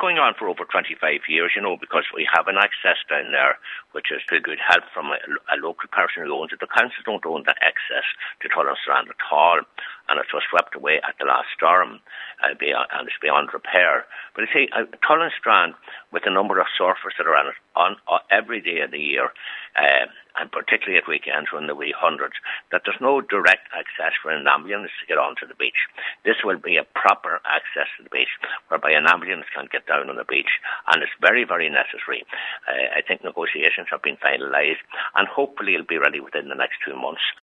going on for over 25 years, because we have an access down there, which is pretty good help from a local person who owns it. The council don't own that access to Tullen Strand at all, and it was swept away at the last storm, and it's beyond repair. But you see, Tullen Strand, with the number of surfers that are on it on every day of the year, and particularly at weekends when there will be hundreds, that there's no direct access for an ambulance to get onto the beach. This will be a proper access to the beach, whereby an ambulance can get down on the beach, and it's very, very necessary. I think negotiations have been finalised, and hopefully it'll be ready within the next 2 months.